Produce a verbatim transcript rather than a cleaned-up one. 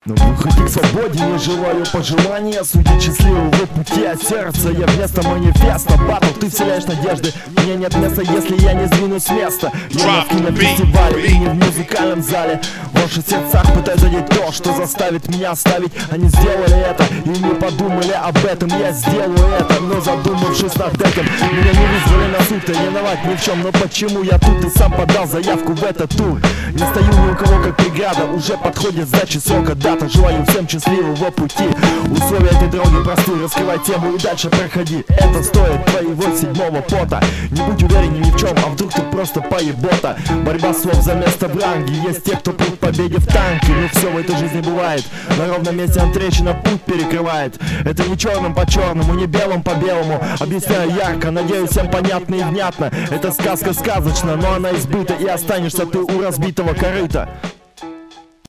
Но выходи к свободе, не желаю пожелания. Судить счастливого пути от сердца. Я вместо манифеста батл, ты вселяешь надежды. Мне нет места, если я не сдвинусь с места. Я не в кинофестивале и не в музыкальном зале. В ваших сердцах пытаюсь задеть то, что заставит меня оставить. Они сделали это и не подумали об этом. Я сделаю это, но задумавшись над этим, меня не вызвали на суд, и виноват ни в чем. Но почему я тут и сам подал заявку в этот тур? Не стою ни у кого как преграда, уже подходит сдачи срока дата. Желаю всем счастливого пути. Условия этой дороги просты, раскрывай тему и дальше проходи. Это стоит твоего седьмого пота. Не будь уверен ни в чем, а вдруг ты просто поебота. Борьба слов за место в ранге. Есть те, кто путь к победе в танке. Но все в этой жизни бывает. На ровном месте трещина путь перекрывает. Это не черным по черному, не белым по белому. Объясняю ярко, надеюсь всем понятно и внятно. Это сказка сказочна, но она избыта, и останешься ты у разбитого корыта.